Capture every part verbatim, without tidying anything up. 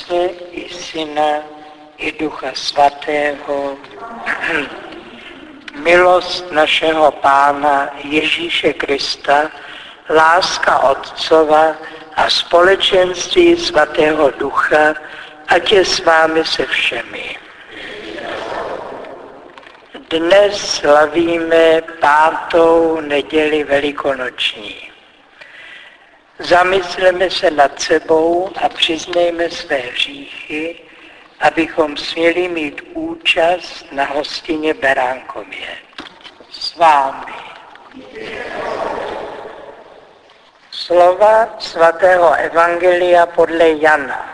Otce i Syna i Ducha Svatého. Milost našeho Pána Ježíše Krista, láska Otcova a společenství Svatého Ducha, ať je s vámi se všemi. Dnes slavíme pátou neděli velikonoční. Zamysleme se nad sebou a přiznejme své hříchy, abychom směli mít účast na hostině Beránkově. S vámi. Slova svatého evangelia podle Jana.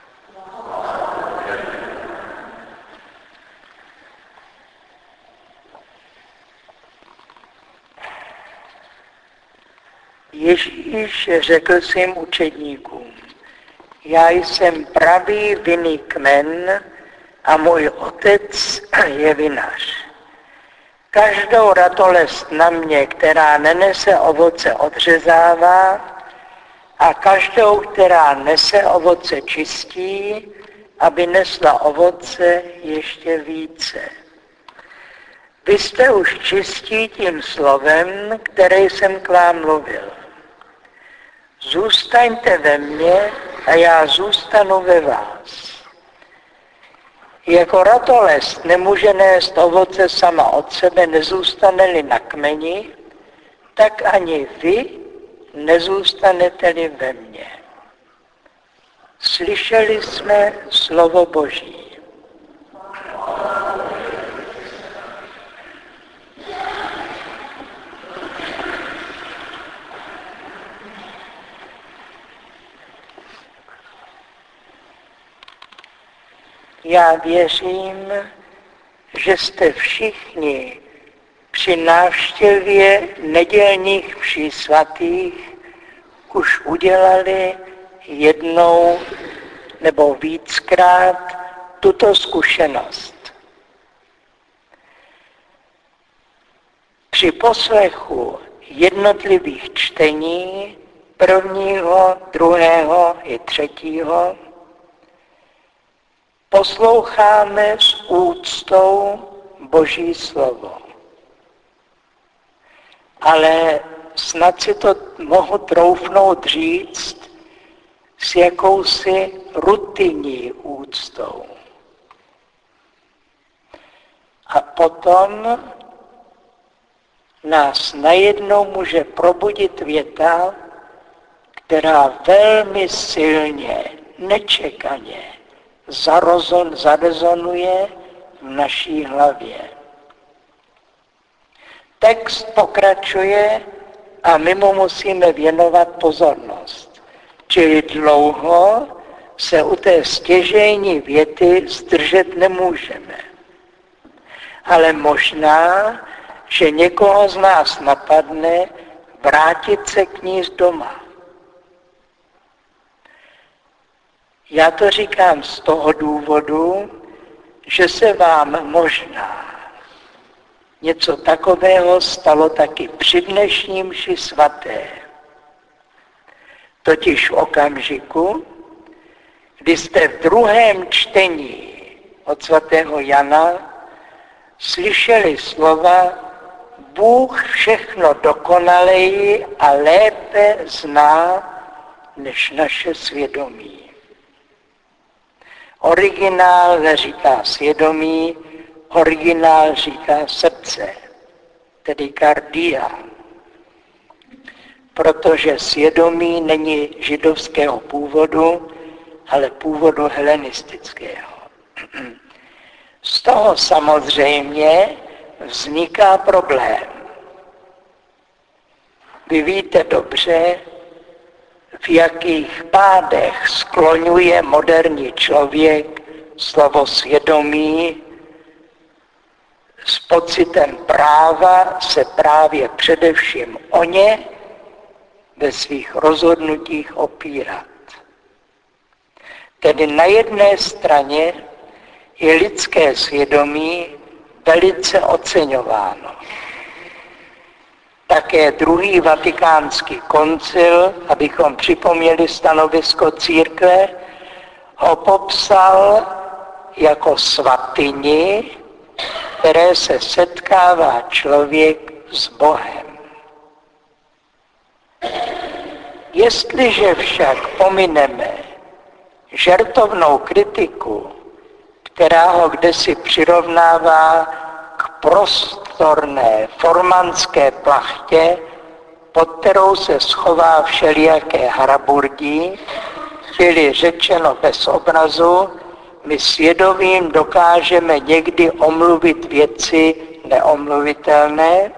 Ježíš řekl svým učedníkům: já jsem pravý vinný kmen a můj otec je vinař. Každou ratolest na mě, která nenese ovoce, odřezává a každou, která nese ovoce, čistí, aby nesla ovoce ještě více. Vy jste už čistí tím slovem, které jsem k vám mluvil. Zůstaňte ve mně a já zůstanu ve vás. Jako ratolest nemůže nést ovoce sama od sebe, nezůstane-li na kmeni, tak ani vy nezůstanete-li ve mně. Slyšeli jsme slovo Boží. Já věřím, že jste všichni při návštěvě nedělních mší svatých už udělali jednou nebo víckrát tuto zkušenost. Při poslechu jednotlivých čtení, prvního, druhého i třetího, posloucháme s úctou Boží slovo. Ale snad si to mohu troufnout říct s jakousi rutinní úctou. A potom nás najednou může probudit věta, která velmi silně, nečekaně Zarozon, zarezonuje v naší hlavě. Text pokračuje a my mu musíme věnovat pozornost. Čili dlouho se u té stěžejní věty zdržet nemůžeme. Ale možná, že někoho z nás napadne vrátit se k ní z doma. Já to říkám z toho důvodu, že se vám možná něco takového stalo taky při dnešním mši svaté. Totiž v okamžiku, kdy jste v druhém čtení od svatého Jana slyšeli slova: Bůh všechno dokonaleji a lépe zná než naše svědomí. Originál neříká svědomí, originál říká srdce, tedy kardia. Protože svědomí není židovského původu, ale původu helenistického. Z toho samozřejmě vzniká problém. Vy víte dobře, v jakých pádech skloňuje moderní člověk slovo svědomí s pocitem práva se právě především o ně ve svých rozhodnutích opírat. Tedy na jedné straně je lidské svědomí velice oceňováno. Také druhý vatikánský koncil, abychom připomněli stanovisko církve, ho popsal jako svatyni, které se setkává člověk s Bohem. Jestliže však pomineme žertovnou kritiku, která ho kdesi přirovnává k prostorné formanské plachtě, pod kterou se schová všelijaké haraburdy, čili řečeno bez obrazu, my svědomím dokážeme někdy omluvit věci neomluvitelné,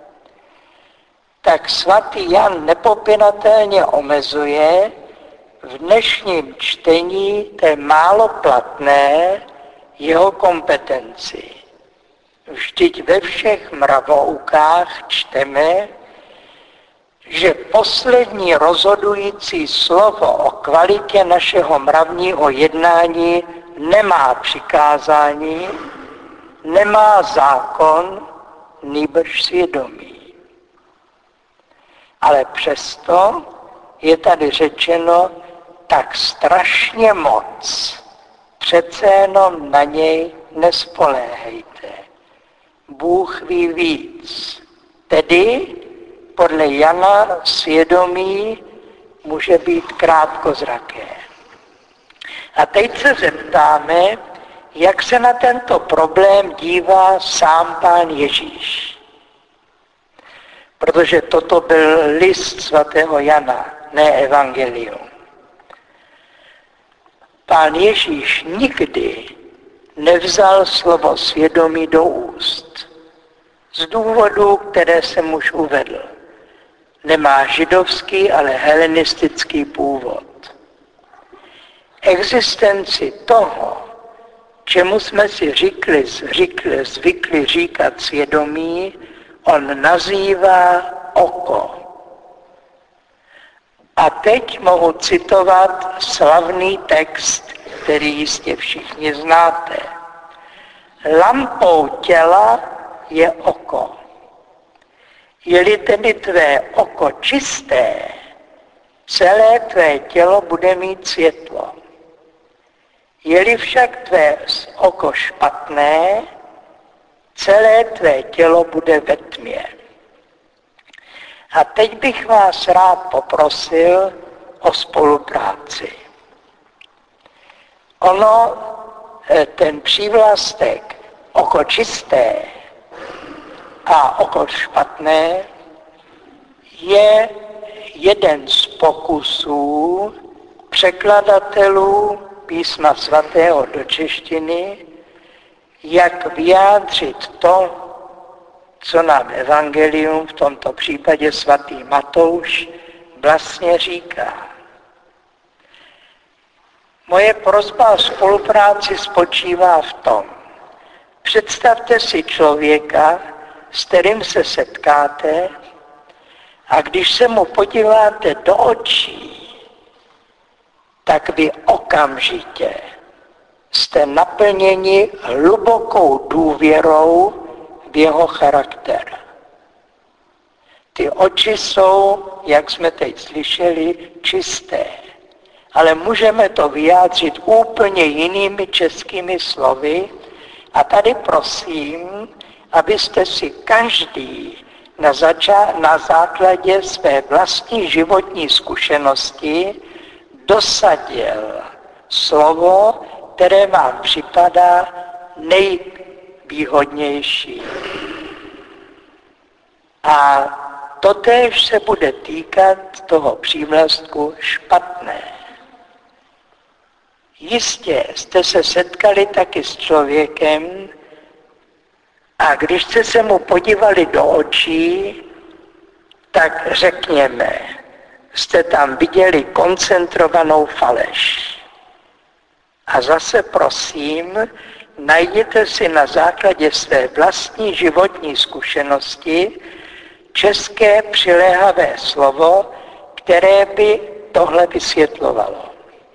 tak svatý Jan nepopiratelně omezuje v dnešním čtení té málo platné jeho kompetenci. Vždyť ve všech mravoukách čteme, že poslední rozhodující slovo o kvalitě našeho mravního jednání nemá přikázání, nemá zákon, nýbrž svědomí. Ale přesto je tady řečeno tak strašně moc, přece jenom na něj nespoléhejte. Bůh ví víc. Tedy podle Jana svědomí může být krátkozraké. A teď se zeptáme, jak se na tento problém dívá sám Pán Ježíš. Protože toto byl list svatého Jana, ne evangelium. Pán Ježíš nikdy nevzal slovo svědomí do úst. Z důvodů, které jsem už uvedl. Nemá židovský, ale helenistický původ. Existenci toho, čemu jsme si říkli, říkli, zvykli říkat svědomí, on nazývá oko. A teď mohu citovat slavný text, který jistě všichni znáte. Lampou těla je oko. Je-li tedy tvé oko čisté, celé tvé tělo bude mít světlo. Je-li však tvé oko špatné, celé tvé tělo bude ve tmě. A teď bych vás rád poprosil o spolupráci. Ono, ten přívlastek oko čisté a oko špatné je jeden z pokusů překladatelů písma svatého do češtiny, jak vyjádřit to, co nám evangelium, v tomto případě svatý Matouš, vlastně říká. Moje prosba o spolupráci spočívá v tom. Představte si člověka, s kterým se setkáte, a když se mu podíváte do očí, tak vy okamžitě jste naplněni hlubokou důvěrou v jeho charakter. Ty oči jsou, jak jsme teď slyšeli, čisté, ale můžeme to vyjádřit úplně jinými českými slovy. A tady prosím, abyste si každý na, zača- na základě své vlastní životní zkušenosti dosadil slovo, které vám připadá nejvýhodnější. A totéž se bude týkat toho přívlastku špatné. Jistě jste se setkali taky s člověkem a když jste se mu podívali do očí, tak řekněme, jste tam viděli koncentrovanou faleš. A zase prosím, najděte si na základě své vlastní životní zkušenosti české přiléhavé slovo, které by tohle vysvětlovalo.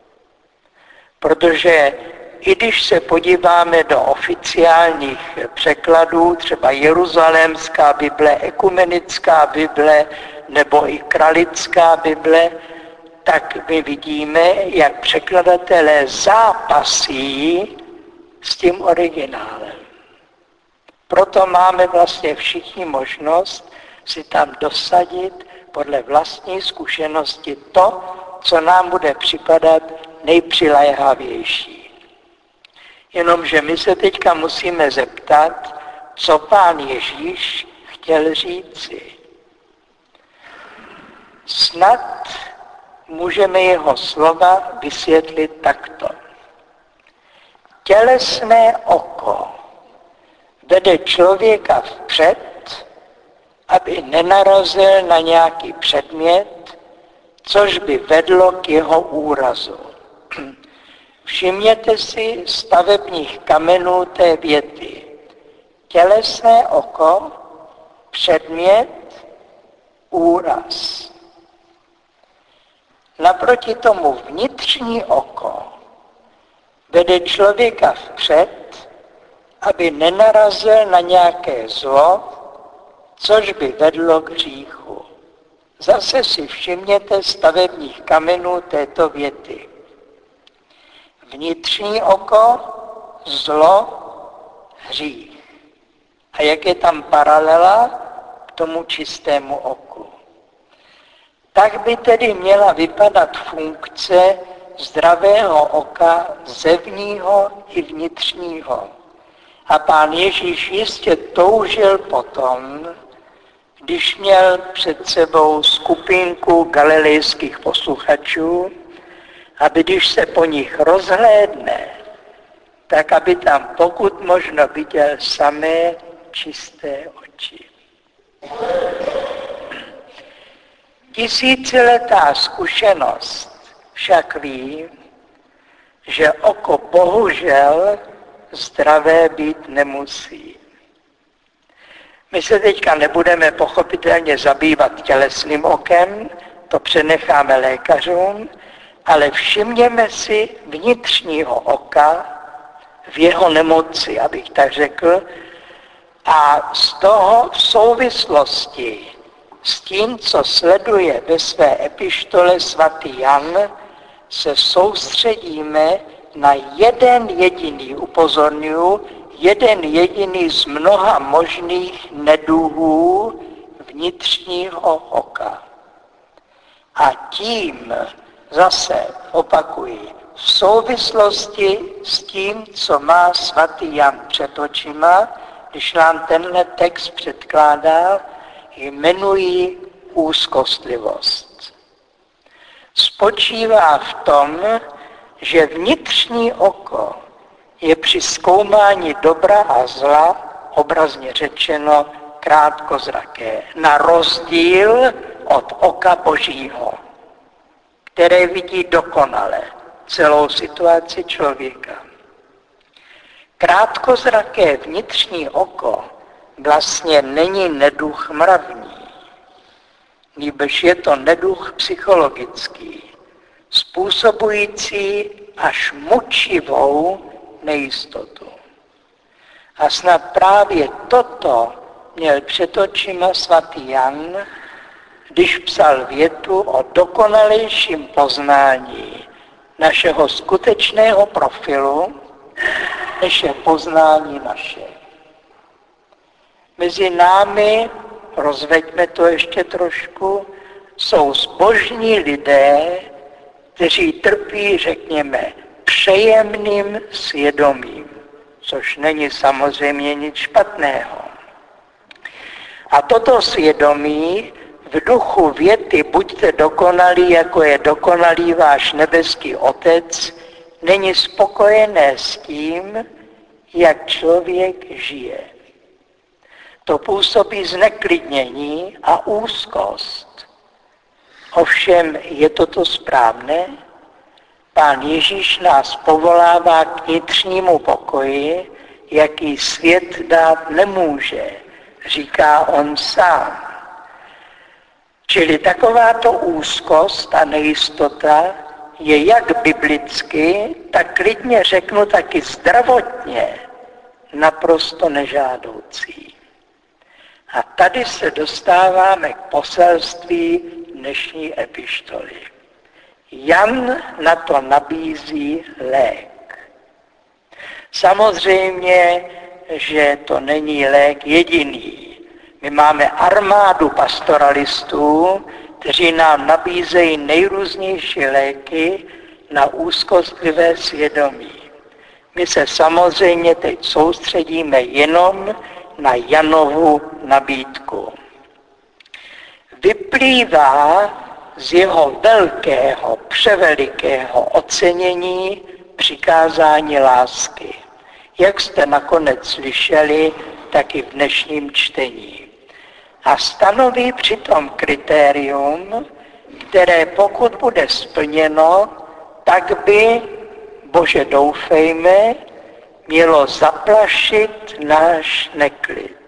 Protože i když se podíváme do oficiálních překladů, třeba Jeruzalémská Bible, Ekumenická Bible nebo i Kralická Bible, tak my vidíme, jak překladatelé zápasí s tím originálem. Proto máme vlastně všichni možnost si tam dosadit podle vlastní zkušenosti to, co nám bude připadat nejpřiléhavější. Jenomže my se teďka musíme zeptat, co Pán Ježíš chtěl říci. Snad můžeme jeho slova vysvětlit takto. Tělesné oko vede člověka vpřed, aby nenarazil na nějaký předmět, což by vedlo k jeho úrazu. Všimněte si stavebních kamenů té věty. Tělesné oko, předmět, úraz. Naproti tomu vnitřní oko vede člověka vpřed, aby nenarazil na nějaké zlo, což by vedlo k hříchu. Zase si všimněte stavebních kamenů této věty. Vnitřní oko, zlo, hřích. A jak je tam paralela k tomu čistému oku. Tak by tedy měla vypadat funkce zdravého oka zevního i vnitřního. A Pán Ježíš jistě toužil potom, když měl před sebou skupinku galilejských posluchačů, aby když se po nich rozhlédne, tak aby tam pokud možno viděl samé čisté oči. Tisíciletá zkušenost však ví, že oko bohužel zdravé být nemusí. My se teďka nebudeme pochopitelně zabývat tělesným okem, to přenecháme lékařům, ale všimněme si vnitřního oka v jeho nemoci, abych tak řekl, a z toho v souvislosti s tím, co sleduje ve své epištole svatý Jan, se soustředíme na jeden jediný, upozorňuji, jeden jediný z mnoha možných neduhů vnitřního oka. A tím zase opakuji, v souvislosti s tím, co má svatý Jan před očima, když nám tenhle text předkládá, jmenují úzkostlivost. Spočívá v tom, že vnitřní oko je při zkoumání dobra a zla, obrazně řečeno, krátkozraké, na rozdíl od oka Božího, které vidí dokonale celou situaci člověka. Krátkozraké vnitřní oko vlastně není neduch mravní, nýbrž je to neduch psychologický, způsobující až mučivou nejistotu. A snad právě toto měl před očima svatý Jan, když psal větu o dokonalejším poznání našeho skutečného profilu, než je poznání naše. Mezi námi, rozveďme to ještě trošku, jsou zbožní lidé, kteří trpí, řekněme, přejemným svědomím, což není samozřejmě nic špatného. A toto svědomí v duchu věty buďte dokonalí, jako je dokonalý váš nebeský Otec, není spokojené s tím, jak člověk žije. To působí zneklidnění a úzkost. Ovšem, je toto správné? Pán Ježíš nás povolává k vnitřnímu pokoji, jaký svět dát nemůže, říká on sám. Čili takováto úzkost a nejistota je jak biblicky, tak klidně řeknu taky zdravotně naprosto nežádoucí. A tady se dostáváme k poselství dnešní epištoly. Jan na to nabízí lék. Samozřejmě, že to není lék jediný. My máme armádu pastoralistů, kteří nám nabízejí nejrůznější léky na úzkostlivé svědomí. My se samozřejmě teď soustředíme jenom na Janovu nabídku. Vyplývá z jeho velkého, převelikého ocenění přikázání lásky. Jak jste nakonec slyšeli, tak i v dnešním čtení. A stanoví přitom kritérium, které pokud bude splněno, tak by, Bože doufejme, mělo zaplašit náš neklid.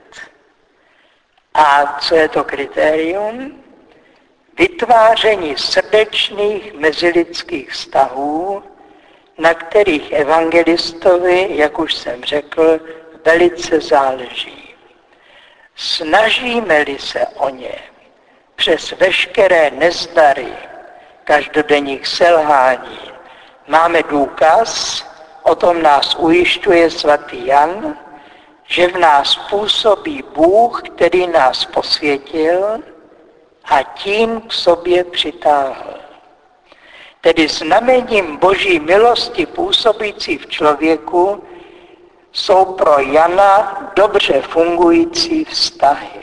A co je to kritérium? Vytváření srdečných mezilidských vztahů, na kterých evangelistovi, jak už jsem řekl, velice záleží. Snažíme-li se o ně přes veškeré nezdary, každodenních selhání, máme důkaz, o tom nás ujišťuje svatý Jan, že v nás působí Bůh, který nás posvětil a tím k sobě přitáhl. Tedy znamením Boží milosti působící v člověku jsou pro Jana dobře fungující vztahy.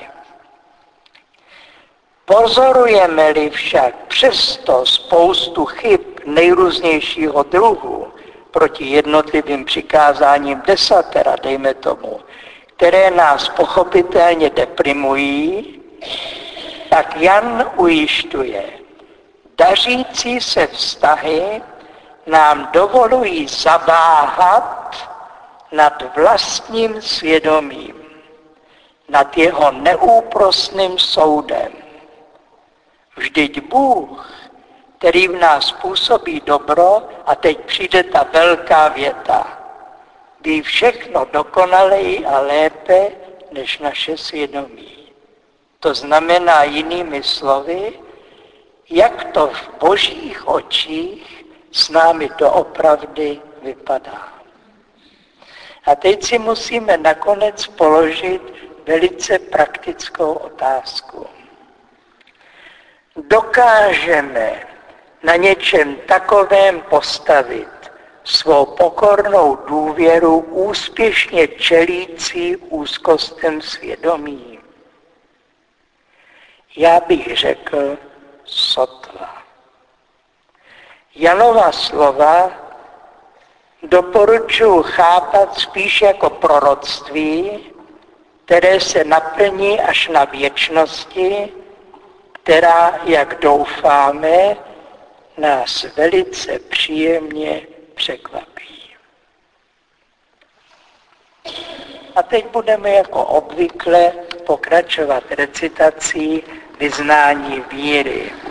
Pozorujeme-li však přesto spoustu chyb nejrůznějšího druhu proti jednotlivým přikázáním desatera, dejme tomu, které nás pochopitelně deprimují, tak Jan ujišťuje, dařící se vztahy nám dovolují zaváhat nad vlastním svědomím, nad jeho neúprosným soudem. Vždyť Bůh, který v nás působí dobro, a teď přijde ta velká věta, ví všechno dokonaleji a lépe než naše svědomí. To znamená jinými slovy, jak to v Božích očích s námi doopravdy vypadá. A teď si musíme nakonec položit velice praktickou otázku. Dokážeme na něčem takovém postavit svou pokornou důvěru úspěšně čelící úzkostem svědomí? Já bych řekl sotva. Janova slova doporučuji chápat spíš jako proroctví, které se naplní až na věčnosti, která, jak doufáme, nás velice příjemně překvapí. A teď budeme jako obvykle pokračovat recitací vyznání víry.